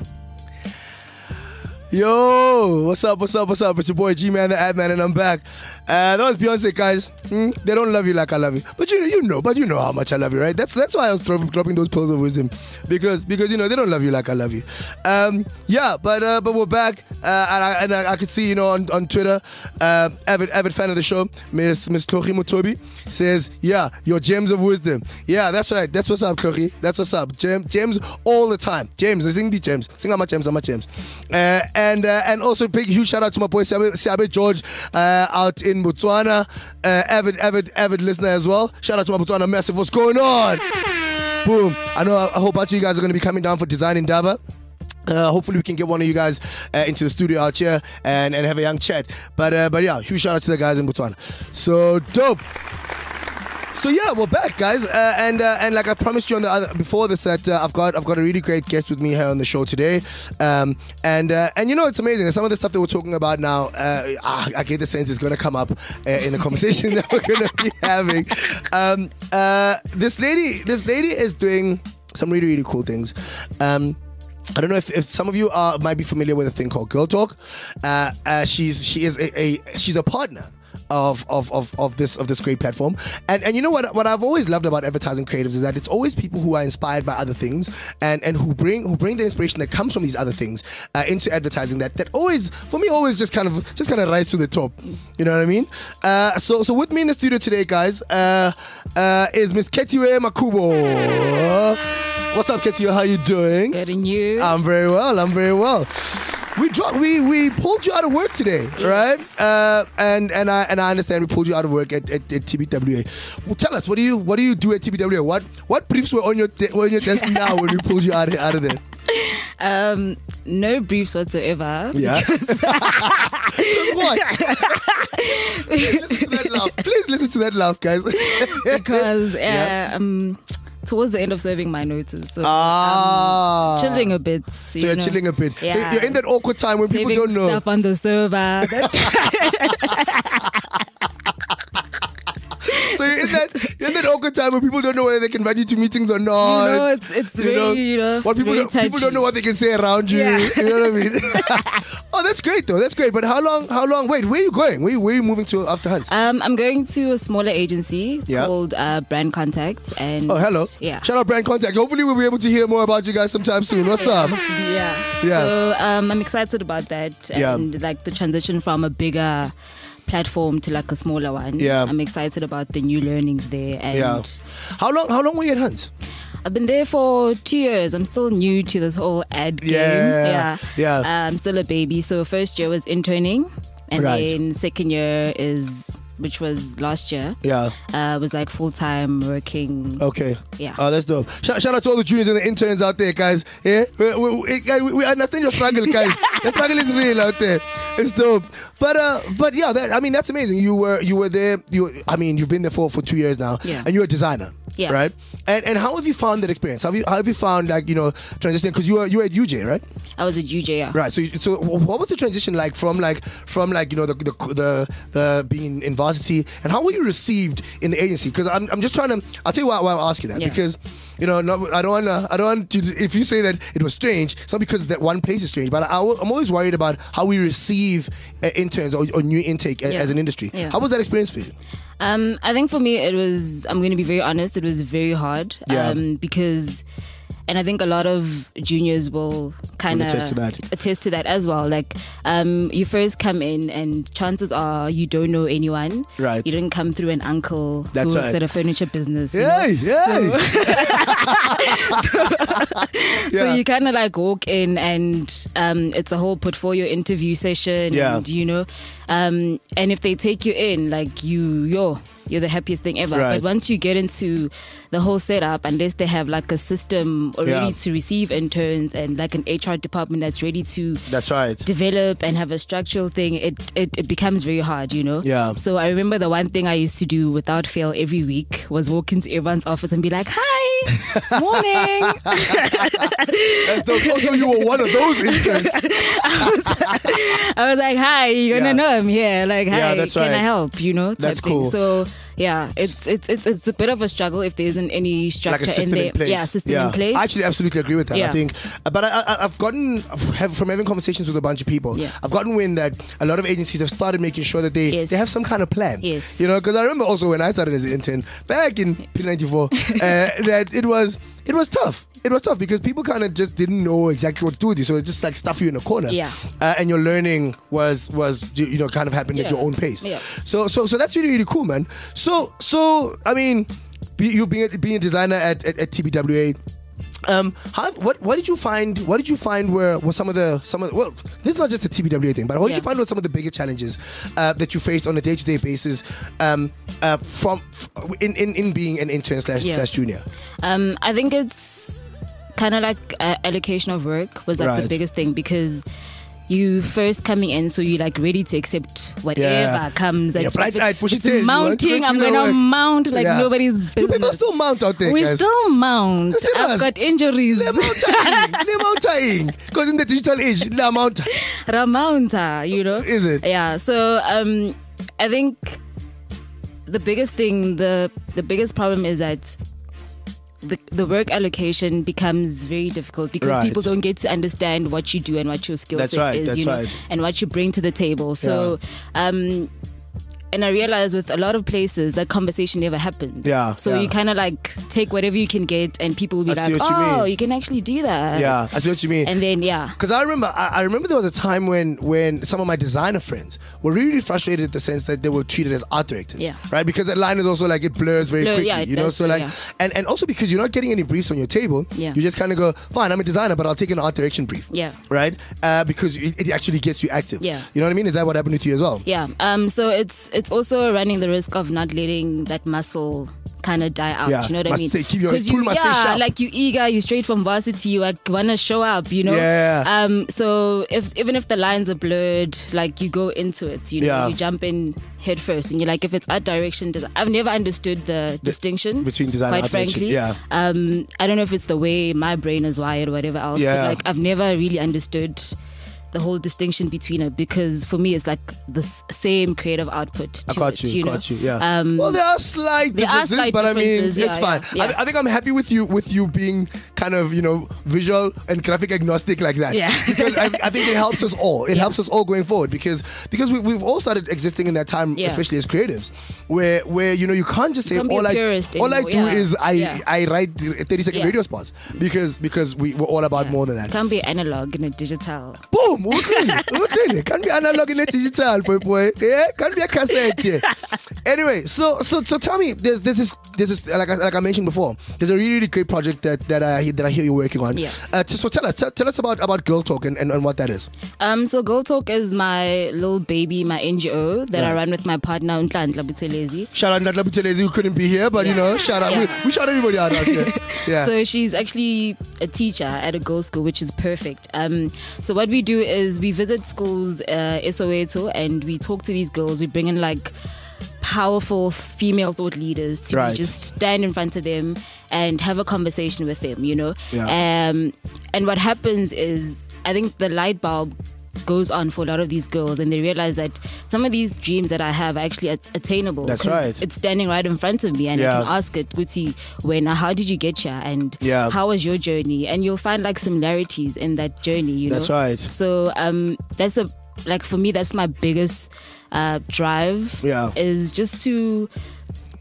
Yo, what's up, what's up, what's up? It's your boy G-Man, the ad man, and I'm back. Uh, that was Beyonce, guys. Hmm? They don't love you like I love you. But you you know, but you know how much I love you, right? That's that's why I was dropping, dropping those pearls of wisdom. Because, because you know, they don't love you like I love you. Um, yeah, but uh, but we're back. Uh, and I, and I, I could see, you know, on, on Twitter, uh, avid, avid fan of the show, Miss Miss Chloe Motobi, says, yeah, your gems of wisdom. Yeah, that's right. That's what's up, Chloe. That's what's up. Gem, gems all the time. James, I sing the gems. Sing how much gems, how much gems. Uh, and uh, and also big huge shout out to my boy Siabe, Siabe George uh, out in Botswana, uh, avid avid avid listener as well. Shout out to my Botswana massive. What's going on? Boom. I know a whole bunch of you guys are going to be coming down for Design Indaba. Uh, hopefully we can get one of you guys uh, into the studio out here and, and have a young chat. But uh, but yeah, huge shout out to the guys in Botswana. So dope. So yeah, we're back, guys, uh, and uh, and like I promised you on the other, before this that uh, I've got I've got a really great guest with me here on the show today, um, and uh, and you know it's amazing. Some of the stuff that we're talking about now, uh, I, I get the sense it's going to come up uh, in the conversation that we're going to be having. Um, uh, this lady, this lady is doing some really really cool things. Um, I don't know if, if some of you are might be familiar with a thing called Girl Talk. Uh, uh, she's she is a, a she's a partner of, of of of this of this great platform, and and you know what what I've always loved about advertising creatives is that it's always people who are inspired by other things and and who bring who bring the inspiration that comes from these other things uh, into advertising that that always for me always just kind of just kind of rise to the top. You know what I mean? Uh, so so with me in the studio today, guys, uh, uh, is Miss Ketiwe Makubo. What's up, Ketiwe? How you doing? Good, and you? I'm very well. I'm very well. We dropped, we we pulled you out of work today, yes. right? Uh, and and I and I understand we pulled you out of work at, at, at T B W A. Well, tell us, what do you what do you do at T B W A? What what briefs were on your de- were on your desk now when we pulled you out out of there? Um, no briefs whatsoever. Yeah. What? Please listen to that laugh. Please listen to that laugh, guys. Because uh, yeah. um. towards the end of serving my notice, so ah. um, chilling a bit. So you you're know. chilling a bit. Yeah. So you're in that awkward time when Saving people don't know stuff on the server. So you're in that you're in that awkward time when people don't know whether they can invite you to meetings or not. You know, it's it's you very know, you know. What people don't, people don't know what they can say around you. Yeah. You know what I mean? Oh, that's great though. That's great. But how long? How long? Wait, where are you going? Where, where are you moving to after Hans? Um, I'm going to a smaller agency yeah. called uh, Brand Contact. And oh, hello. Yeah. Shout out Brand Contact. Hopefully, we'll be able to hear more about you guys sometime soon. What's up? Yeah. Yeah. So um, I'm excited about that and yeah. like the transition from a bigger platform to like a smaller one. Yeah. I'm excited about the new learnings there. And yeah. How long? How long were you at Hans? I've been there for two years. I'm still new to this whole ad game. Yeah. Yeah. Yeah. Uh, I'm still a baby. So first year was interning, and right. then second year is. Which was last year. Yeah. Uh, was like full time working. Okay. Yeah. Oh, that's dope. Shout, shout out to all the juniors and the interns out there, guys. Yeah. We, we, we, we understand your struggle, guys. The struggle is real out there. It's dope. But uh, but yeah, that, I mean that's amazing. You were you were there. You I mean you've been there for, for two years now. Yeah. And you're a designer. Yeah. Right. And and how have you found that experience? Have you how have you found like you know transitioning because you were you were at U J, right? I was at U J. Yeah. Right. So so what was the transition like from like from like you know the the the, the being in varsity, and how were you received in the agency? Because I'm I'm just trying to I'll tell you why, why I'll ask you that. Yeah. Because you know not, I don't want to I don't want you to, if you say that it was strange, it's not because that one place is strange, but I, I'm always worried about how we receive uh, interns or, or new intake yeah. as an industry. Yeah. How was that experience for you? Um, I think for me it was, I'm going to be very honest, it was very hard. Yeah. Um, because, and I think a lot of juniors will kind of attest to that. attest to that as well. Like, um, you first come in and chances are you don't know anyone. Right. You didn't come through an uncle That's who works right. at a furniture business. you Yay, know? yay. So, Yeah. so you kind of like walk in and um, it's a whole portfolio interview session. Yeah. And, you know, um, and if they take you in, like you, yo, you're the happiest thing ever. Right. But once you get into the whole setup, unless they have like a system already Yeah. to receive interns and like an H R department that's ready to That's right. develop and have a structural thing, it, it it becomes very hard, you know. Yeah. So I remember the one thing I used to do without fail every week was walk into everyone's office and be like, "Hi, morning." That's dope. Also, you were one of those interns. I, was, I was like, "Hi, you're gonna Yeah. know I'm here. Like, hi, Yeah, that's can right. I help?" You know, type That's thing. cool. So yeah, it's it's it's it's a bit of a struggle if there isn't any Like structure a system in there. in place. Yeah, system in place. I actually absolutely agree with that. I Yeah. think, uh, but I, I, I've gotten have, from having conversations with a bunch of people. Yeah. I've gotten wind that a lot of agencies have started making sure that they Yes. they have some kind of plan. Yes. You know, because I remember also when I started as an intern back in P ninety-four, uh, that it was it was tough. It was tough because people kind of just didn't know exactly what to do with you, so it just like stuff you in a corner. Yeah. Uh, and your learning was was you know kind of happened at Yeah. your own pace. Yeah. So so so that's really really cool, man. So so I mean, be, you being a, being a designer at, at, at T B W A. Um, how, what what did you find? What did you find were, were some of the some of the, well, this is not just a T B W A thing, but what did Yeah. you find were some of the bigger challenges uh, that you faced on a day to day basis um, uh, from f- in, in in being an intern slash Yeah. slash junior? Um, I think it's kind of like uh, allocation of work was like Right. the biggest thing because you first coming in, so you're like ready to accept whatever Yeah. comes. Yeah, And bright eyed, push it's it in, mounting. you I'm want to gonna work. mount like Yeah. nobody's You people business. still mount out there, We guys. still mount. You see I've us? got injuries. Le mountain, le mountain, because in the digital age, le mount. Ramounta, you know. Is it? Yeah. So um, I think the biggest thing, the the biggest problem is that the the work allocation becomes very difficult because Right. people don't get to understand what you do and what your skill That's set right, is, that's you know, right. and what you bring to the table. So, um, and I realize with a lot of places that conversation never happens. Yeah, So yeah. you kind of like take whatever you can get, and people will be I see like, what you "Oh, mean. you can actually do that." Yeah, I see what you mean. And then yeah. Because I remember, I, I remember there was a time when, when some of my designer friends were really frustrated in the sense that they were treated as art directors. Yeah. Right? Because that line is also like it blurs very Blur, quickly. yeah, it you know, does, so like, yeah. and, and also because you're not getting any briefs on your table, Yeah. you just kind of go, fine, I'm a designer, but I'll take an art direction brief. Yeah. Right? Uh, because it, it actually gets you active. Yeah. You know what I mean? Is that what happened with you as well? Yeah. Um. So it's it's also running the risk of not letting that muscle kind of die out. Yeah, You know what I must mean? stay- keep your 'Cause tool you, must stay yeah, sharp. like you eager, you straight from varsity, you like wanna show up. You know. Yeah. Um. So if even if the lines are blurred, like you go into it. You know. Yeah. You jump in head first, and you're like, if it's art direction, des- I've never understood the, distinction between design and quite art direction, frankly. yeah. Um. I don't know if it's the way my brain is wired or whatever else. Yeah. But like I've never really understood the whole distinction between it because for me it's like the s- same creative output. I to got it, you, you know? got you, yeah. Um, well, there are slight there are differences, slight but I mean, differences, it's yeah, fine. yeah, I, yeah. I think I'm happy with you with you being kind of, you know, visual and graphic agnostic like that. Yeah. Because I, I think it helps us all. It Yeah. helps us all going forward because because we, we've all started existing in that time, Yeah. especially as creatives, where where you know you can't just say can't be all a I purist all I anymore, do yeah. is I Yeah. I write thirty second Yeah. radio spots because because we we're all about yeah. more than that. Can't be analog in a digital. Boom! Utlile. Can't be analog in a digital, boy, boy. Yeah, can't be a cassette. Yeah. Anyway, so so so tell me, there's there's this there's this like I, like I mentioned before, there's a really really great project that that I that I hear you're working on. Yeah. Uh, so tell us tell, tell us about about Girl Talk and, and, and what that is. Um, so Girl Talk is my little baby, my N G O that I Right. run with my partner Unhlanhla Buthelezi. Shout out Natla Buthelezi who couldn't be here, but you know, shout out we, we shout everybody out out here. Yeah. So she's actually a teacher at a girls' school, which is perfect. Um, so what we do is we visit schools, uh, Soweto, and we talk to these girls. We bring in like powerful female thought leaders to Right. just stand in front of them and have a conversation with them, you know. Yeah. Um, and what happens is, I think the light bulb goes on for a lot of these girls, and they realize that some of these dreams that I have are actually at- attainable. That's 'cause right. It's standing right in front of me, and Yeah. I can ask it, Guti, when, how did you get here, and Yeah. how was your journey? And you'll find like similarities in that journey, you know. That's right. So um, that's the like for me, that's my biggest uh, drive. Yeah. Is just to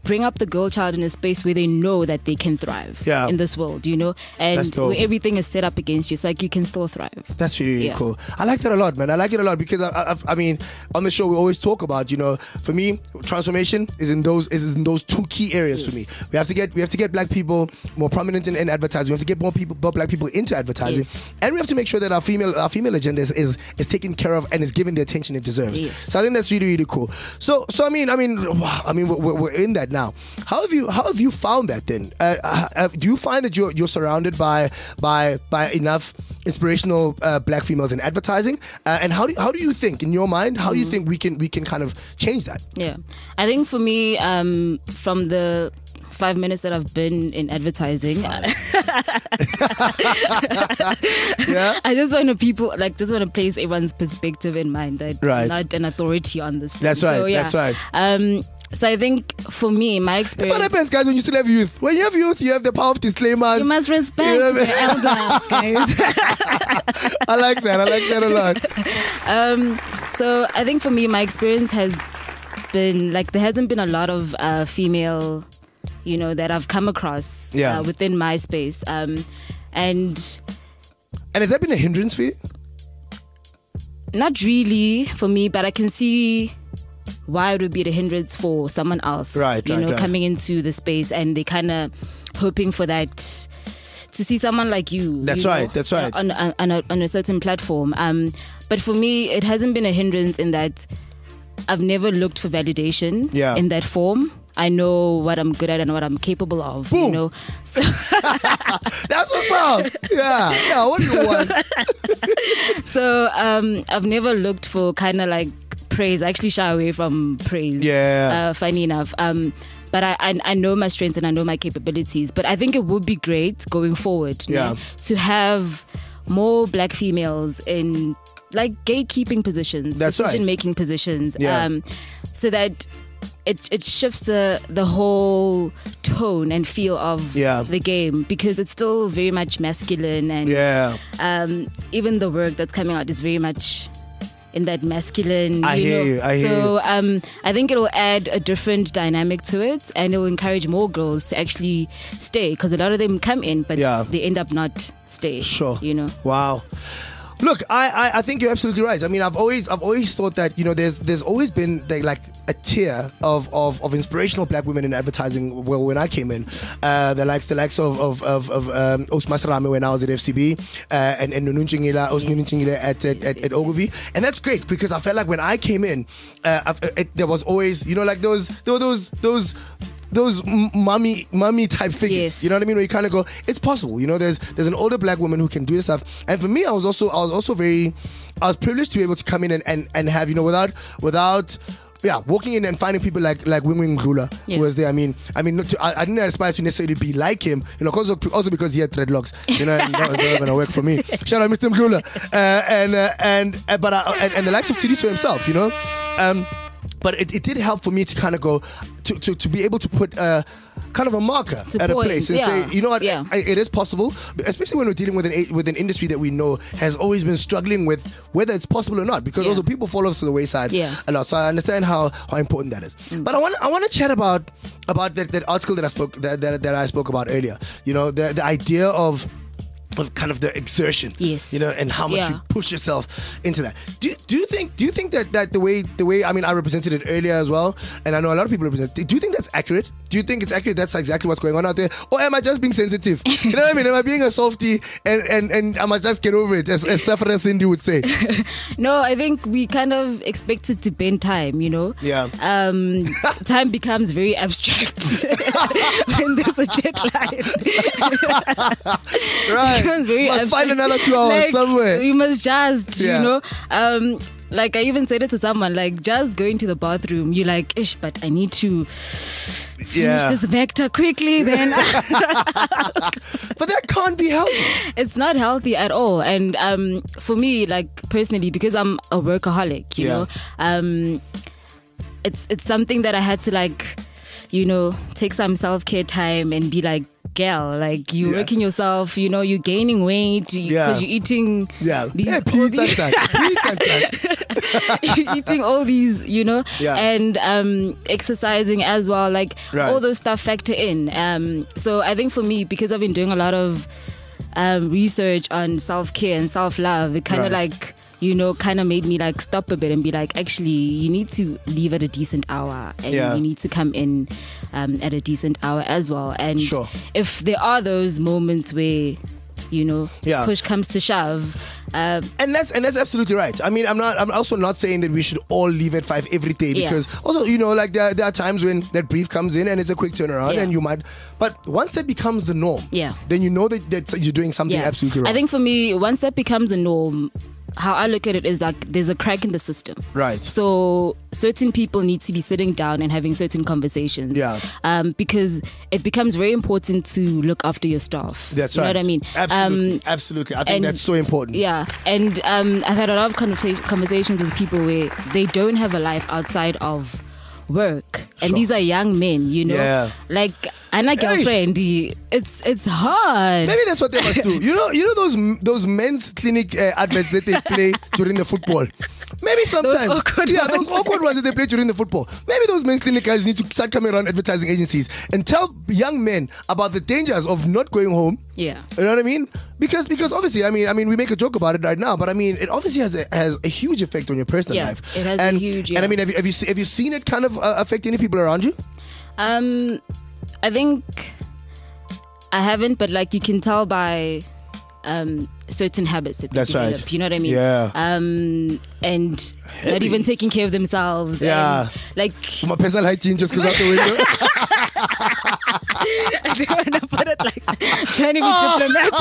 bring up the girl child in a space where they know that they can thrive Yeah. in this world, you know, and That's dope. where everything is set up against you. It's like you can still thrive. That's really, really Yeah. cool. I like that a lot, man. I like it a lot because I, I, I mean, on the show we always talk about, you know, for me, transformation is in those is in those two key areas Yes. for me. We have to get we have to get black people more prominent in, in advertising. We have to get more people, more black people into advertising, Yes. and we have to make sure that our female our female agenda is, is is taken care of and is given the attention it deserves. Yes. So I think that's really, really cool. So so I mean I mean wow, I mean we're, we're in that now. How have you how have you found that then? Uh, uh, do you find that you're you're surrounded by by by enough inspirational uh, black females in advertising? Uh, and how do how do you think in your mind? How do you think we can we can kind of change that? Yeah, I think for me, um, from the five minutes that I've been in advertising, Yeah. I just want to people like just want to place everyone's perspective in mind that Right. I'm not an authority on this. That's thing. right, So, yeah. that's right. Um, so I think for me, my That's experience. what happens, guys, when you still have youth. When you have youth, you have the power of disclaimers. You must respect You know what the I elders, guys. I like that. I like that a lot. Um, so I think for me, my experience has been like there hasn't been a lot of uh, female, you know, that I've come across Yeah. uh, within my space, um, and And has that been a hindrance for you? not really for me, but I can see why it would be the hindrance for someone else, Right, You right, know, right. coming into the space and they kind of hoping for that. To see someone like you, That's you know, right, that's right. on, on, on, a, on a certain platform. Um, but for me, it hasn't been a hindrance in that I've never looked for validation Yeah. in that form. I know what I'm good at and what I'm capable of. Boom. You know, so That's what's up. Yeah. Yeah. What do you want? so um, I've never looked for kind of like praise. I actually shy away from praise. Yeah. Uh, funny enough. Um, but I, I I know my strengths and I know my capabilities. But I think it would be great going forward. Yeah. né, to have more black females in like gatekeeping positions, That's right. decision making positions. Yeah. Um, so that it it shifts the the whole tone and feel of Yeah. the game, because it's still very much masculine, and Yeah. um, even the work that's coming out is very much in that masculine. I you hear know? you, I hear so um, I think it'll add a different dynamic to it, and it'll encourage more girls to actually stay, because a lot of them come in, but Yeah. they end up not staying. Sure. You know. Wow. Look, I, I, I think you're absolutely right. I mean, I've always I've always thought that, you know, there's there's always been like, like a tier of, of, of inspirational black women in advertising. Well, when I came in, uh, the likes the likes of of of, of um, Osma Sarame when I was at F C B, uh, and and Nununchingila, Osmi Yes. Nunchingila at at, Yes, at, yes, at Ogilvy, yes. and that's great because I felt like when I came in, uh, I- it, there was always, you know, like those there were those those. Those m- mummy, mummy type figures, Yes. you know what I mean? Where you kind of go, it's possible. You know, there's there's an older black woman who can do this stuff. And for me, I was also I was also very, I was privileged to be able to come in and, and, and have, you know, without without. Yeah, walking in and finding people like like Wing Wing Mdlula, Yeah. who was there. I mean, I mean, not to, I, I didn't aspire to necessarily be like him, you know, also, also because he had dreadlocks, you know, and that was never gonna work for me. Shout out, Mister Mdlula, uh, and uh, and uh, but I, and, and the likes of Sidiso himself, you know. Um, But it, it did help for me to kind of go to, to, to be able to put uh, kind of a marker To at a point, place and yeah. say, you know what, Yeah. I, it is possible, especially when we're dealing with an a- with an industry that we know has always been struggling with whether it's possible or not, because Yeah. also people fall off to the wayside Yeah. a lot. So I understand how, how important that is. But I want I want to chat about about that, that article that I spoke that, that that I spoke about earlier. You know, the the idea of of kind of the exertion, Yes. you know, and how much Yeah. you push yourself into that. Do do you think do you think that, that the way the way I mean I represented it earlier as well, and I know a lot of people represent. Do you think that's accurate? Do you think it's accurate? That's exactly what's going on out there, or am I just being sensitive? You know what I mean? Am I being a softie and and and I must just get over it, as as Safra Cindy would say? No, I think we kind of expected to bend time, you know? Yeah. Um, time becomes very abstract when there's a deadline. Right. Becomes very Must find abstract. another two hours Like, somewhere. You must just, Yeah. you know? Um, like I even said it to someone, like just going to the bathroom, you're like, ish, but I need to finish Yeah. this vector quickly then. But that can't be healthy. It's not healthy at all. And um, for me, like personally, because I'm a workaholic, you Yeah. know, um, it's it's something that I had to like you know, take some self-care time and be like, girl, like you're Yeah. working yourself, you know, you're gaining weight because Yeah. you're eating Yeah. these, Yeah, all pizza these- time. Pizza time. you're eating all these, you know, Yeah. and um, exercising as well, like Right. all those stuff factor in. Um, so I think for me, because I've been doing a lot of um, research on self-care and self-love, it kind of Right. like, you know, kind of made me like stop a bit and be like, actually, you need to leave at a decent hour and Yeah. you need to come in um, at a decent hour as well. And Sure. if there are those moments where, you know, Yeah. push comes to shove, um, And that's and that's absolutely right. I mean, I'm not. I'm also not saying that we should all leave at five every day Yeah. because also, you know, like there, there are times when that brief comes in and it's a quick turnaround, Yeah. and you might. But once that becomes the norm, Yeah. then you know that, that you're doing something yeah. absolutely wrong. I think for me, once that becomes a norm, how I look at it is like there's a crack in the system. Right. So certain people need to be sitting down and having certain conversations. Yeah. Um, because it becomes very important to look after your staff. That's you right. know what I mean? Absolutely. Um, absolutely. I think and- that's so important. Yeah, and um, I've had a lot of conversa- conversations with people where they don't have a life outside of work, and Sure. these are young men, you know, Yeah. like and a girlfriend. It's it's hard. Maybe that's what they must do. You know, you know those those men's clinic uh, adverts that they play during the football. Maybe sometimes, awkward yeah, those ones. awkward ones that they play during the football. Maybe those men's clinic guys need to start coming around advertising agencies and tell young men about the dangers of not going home. Yeah. You know what I mean? Because because obviously, I mean, I mean, we make a joke about it right now, but I mean, it obviously has a, has a huge effect on your personal Yeah, life. it has a and, huge, And I yeah. mean, have you have you, se- have you seen it kind of uh, affect any people around you? Um, I think I haven't, but like you can tell by um certain habits that they That's right. develop. You know what I mean? Yeah. Um, and not even taking care of themselves. Yeah. And, like My personal hygiene just goes out the window. I don't want to put it like that. Trying to be Oh.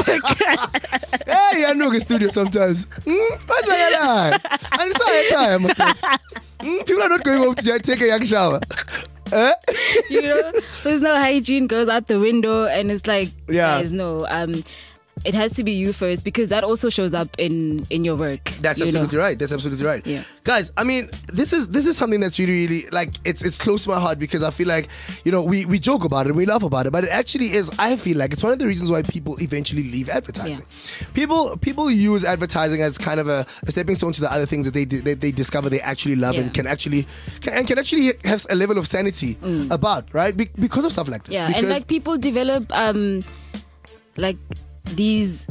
diplomatic. Hey, I know the studio sometimes. Mm, what's like that? And it's all the time. Mm, people are not going home to take a young shower. Eh? You know, there's no hygiene, goes out the window, and it's like, Yeah. guys, no. Um, it has to be you first because that also shows up in in your work. That's you know? absolutely right. That's absolutely right. Yeah. Guys, I mean, this is this is something that's really, really like it's it's close to my heart because I feel like, you know, we, we joke about it, we laugh about it, but it actually is, I feel like it's one of the reasons why people eventually leave advertising. People people use advertising as kind of a, a stepping stone to the other things that they that they discover they actually love Yeah. and can actually can, and can actually have a level of sanity about, right? Be, because of stuff like this. Mm. Yeah, because, and like people develop um like these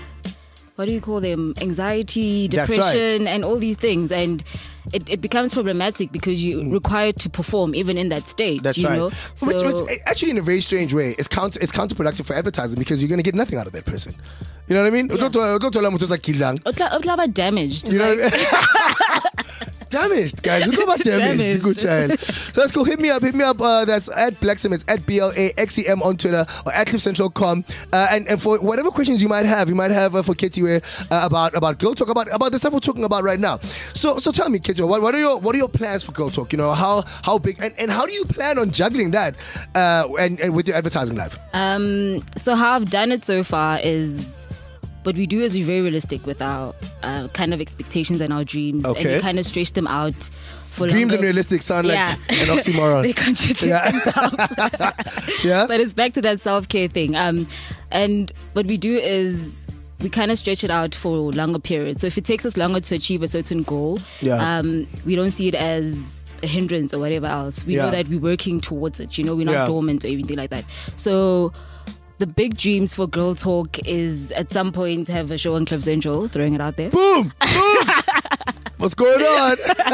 what do you call them? Anxiety, That's right. depression, and all these things, and it, it becomes problematic because you're required to perform even in that state. Mm. That's you right. know, so which, which actually, in a very strange way, is counter it's counterproductive for advertising because you're going to get nothing out of that person. You know what I mean? Don't tell- don't tell them it's just like Kidlang. Utla- Utlaba damaged. You know like- what I mean? Damaged, guys. We go about damaged. Damaged. Good child. So let's go. Hit me up. Hit me up. Uh, that's at Blaxem. It's at B L A X E M on Twitter or at cliff central dot com. Uh, and, and for whatever questions you might have, you might have uh, for Ketiwe uh, about about Girl Talk, about about the stuff we're talking about right now. So so tell me, Ketiwe, what, what are your what are your plans for Girl Talk? You know, how how big and, and how do you plan on juggling that uh, and, and with your advertising life? Um, so how I've done it so far is, what we do is we're very realistic with our uh, kind of expectations and our dreams, and Okay. we kind of stretch them out for Dreams and longer. realistic sound like Yeah. an oxymoron. They contradict Yeah. themselves. Yeah. But it's back to that self-care thing. Um, and what we do is we kind of stretch it out for longer periods. So if it takes us longer to achieve a certain goal, Yeah. um, we don't see it as a hindrance or whatever else. We Yeah. know that we're working towards it. You know, we're not Yeah. dormant or anything like that. So the big dreams for Girl Talk is at some point have a show on Cliff Central, throwing it out there. Boom! Boom! What's going on?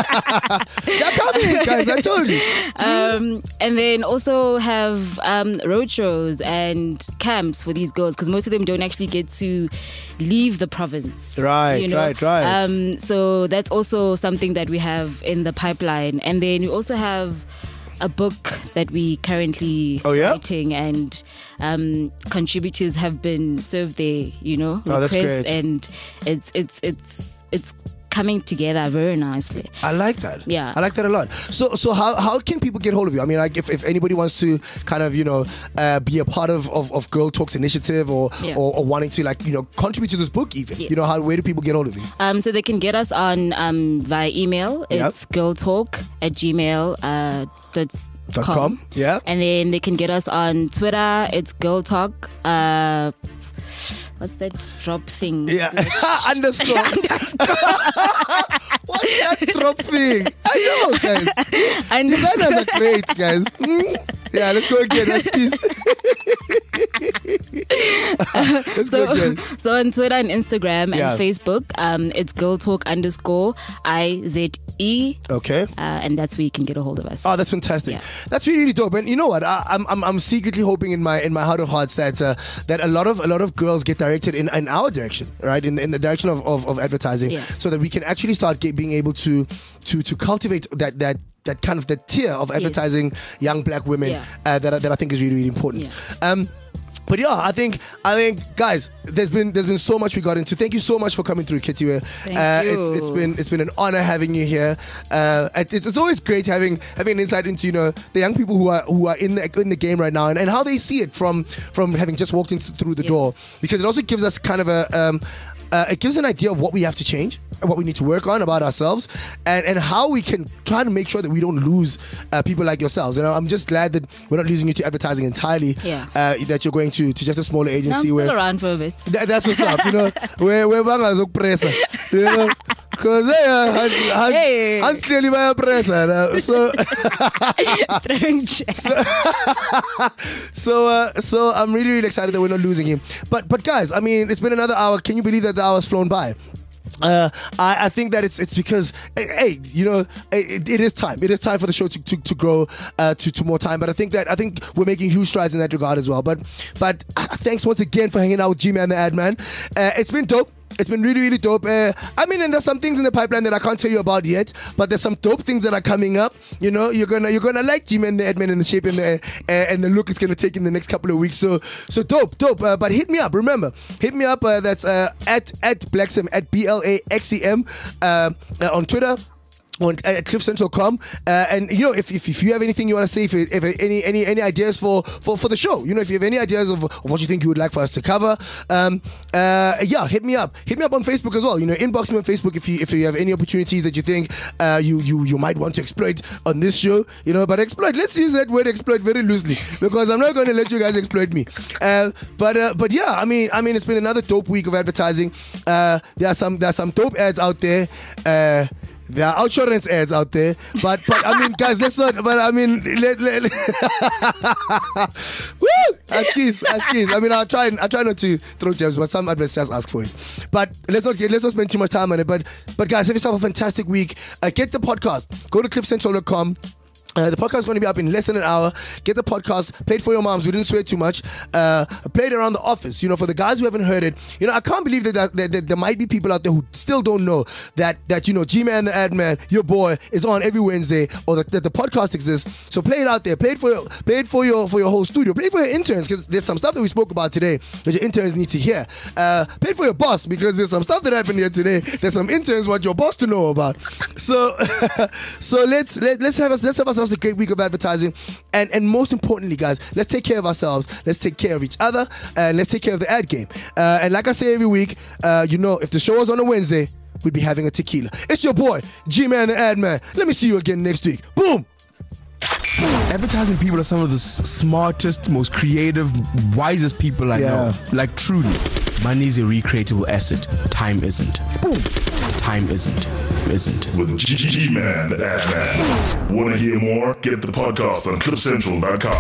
They're coming, guys. I told you. Um, and then also have um, road shows and camps for these girls because most of them don't actually get to leave the province. Right, you know? right, right. Um, so that's also something that we have in the pipeline. And then we also have a book that we currently Oh, yeah? writing, and um, contributors have been served there, you know, Oh, that's requests, great. and it's it's it's it's coming together very nicely. I like that. Yeah. I like that a lot. So so how, how can people get hold of you? I mean, like if, if anybody wants to kind of, you know, uh, be a part of, of, of Girl Talks initiative or, Yeah. or or wanting to like, you know, contribute to this book even, Yes. you know, how where do people get hold of you? Um, so they can get us on um, via email. Yep. It's girltalk at gmail uh, dot Dot com. com. Yeah. And then they can get us on Twitter. It's girltalk. Uh, what's that drop thing? Yeah. Underscore. What's that drop thing? I know, guys. And You guys are great, guys. Mm. Yeah, let's go again. Let's kiss. Let's go so, again. so on Twitter and Instagram and Yeah. Facebook, um, it's girltalk underscore I Z E. Okay. Uh, and that's where you can get a hold of us. Oh, that's fantastic. Yeah. That's really, really dope. And you know what? I, I'm, I'm, I'm secretly hoping in my, in my heart of hearts that, uh, that a lot of, a lot of girls get directed in, in our direction, right? In, in the direction of, of, of advertising, Yeah. so that we can actually start get, being able to, to, to cultivate that, that, that kind of that tier of advertising young black women Yeah. uh, that, I- that I think is really, really important. Yeah. Um, But yeah, I think I think guys, there's been there's been so much we got into. Thank you so much for coming through, Kitty. Thank uh, you. It's it's been it's been an honor having you here. Uh, it, it's always great having having an insight into, you know, the young people who are who are in the in the game right now, and, and how they see it from from having just walked in th- through the Yeah. door. Because it also gives us kind of a um, uh, it gives an idea of what we have to change and what we need to work on about ourselves, and, and how we can try to make sure that we don't lose uh, people like yourselves. You know, I'm just glad that we're not losing you to advertising entirely. Yeah. Uh, that you're going to, to just a smaller No, I'm agency still where around for a bit. Th- that's what's up. You know, where where bangazokupressa, you know, because hey, uh, Hans Hans Hey. Hans clearly by a presser. Uh, so Throwing checks. so uh, so I'm really really excited that we're not losing him. But but guys, I mean, it's been another hour. Can you believe that the hour's flown by? Uh, I, I think that it's it's because hey, hey, you know, it, it is time. It is time for the show to to, to grow uh, to to more time. But I think that I think we're making huge strides in that regard as well. But but uh, thanks once again for hanging out with G-Man the Ad Man. Uh, it's been dope. It's been really, really dope. Uh, I mean, and there's some things in the pipeline that I can't tell you about yet, but there's some dope things that are coming up. You know, you're gonna you're gonna like G-Man the Admin and the shape and the uh, and the look it's gonna take in the next couple of weeks. So so dope, dope. Uh, but hit me up. Remember, hit me up. Uh, that's uh, at at Blaxem at B L A X E M uh, uh, on Twitter. On at cliff central dot com, uh, and you know, if, if if you have anything you want to say, if, if any any any ideas for, for for the show, you know, if you have any ideas of, of what you think you would like for us to cover, um uh yeah hit me up hit me up on Facebook as well. You know, inbox me on Facebook if you if you have any opportunities that you think uh you you you might want to exploit on this show, you know. But exploit, let's use that word exploit very loosely, because I'm not going to let you guys exploit me. Uh but uh, but yeah, I mean I mean it's been another dope week of advertising. Uh there are some there are some dope ads out there. uh There are insurance ads out there, but but I mean, guys, let's not. But I mean, let, let, let woo, askies, askies. I mean, I'll try. I try not to throw gems, but some adverts just ask for it. But let's not get, let's not spend too much time on it. But but guys, have yourself a fantastic week. Uh, get the podcast. Go to cliff central dot com. Uh, the podcast is going to be up in less than an hour. Get the podcast, play it for your moms. We didn't swear too much. Uh, play it around the office. You know, for the guys who haven't heard it, you know, I can't believe that, that, that, that there might be people out there who still don't know that, that you know, G-Man the Ad Man, your boy, is on every Wednesday, or that, that the podcast exists. So play it out there. Play it for your, play it for your, for your whole studio. Play it for your interns, because there's some stuff that we spoke about today that your interns need to hear. Uh, play it for your boss, because there's some stuff that happened here today that some interns want your boss to know about. So, so let's let, let's have us let's have ourselves a great week of advertising. And and most importantly, guys, let's take care of ourselves. Let's take care of each other. And let's take care of the ad game. Uh, and like I say every week, uh, you know, if the show was on a Wednesday, we'd be having a tequila. It's your boy, G-Man the Ad Man. Let me see you again next week. Boom! Advertising people are some of the s- smartest, most creative, wisest people I Yeah. know. Like, truly. Money is a recreatable asset. Time isn't. Boom. Time isn't. Isn't. With G-Man the Ad Man. Want to hear more? Get the podcast on cliff central dot com.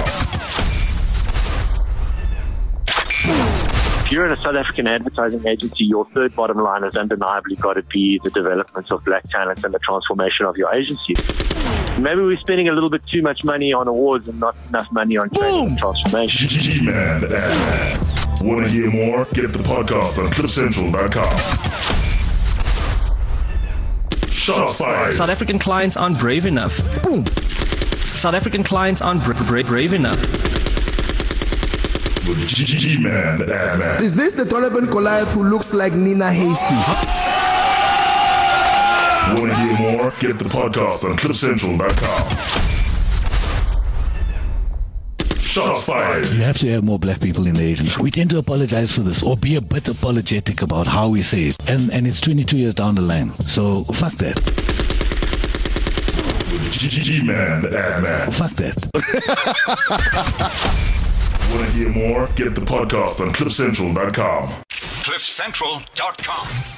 If you're in a South African advertising agency, your third bottom line has undeniably got to be the development of black talent and the transformation of your agency. Maybe we're spending a little bit too much money on awards and not enough money on training and transformation. G-Man the Ad Man. Want to hear more? Get the podcast on cliff central dot com. Shots fired. South African clients aren't brave enough. Boom. South African clients aren't bra- bra- brave enough. With G-Man the Ad Man. Is this the Donovan Goliath who looks like Nina Hasty? Want to hear more? Get the podcast on cliff central dot com. Shots fired. You have to have more black people in the agency. We tend to apologize for this or be a bit apologetic about how we say it. And and it's twenty-two years down the line. So fuck that. G-Man, the ad man. Fuck that. Want to hear more? Get the podcast on cliff central dot com. cliff central dot com.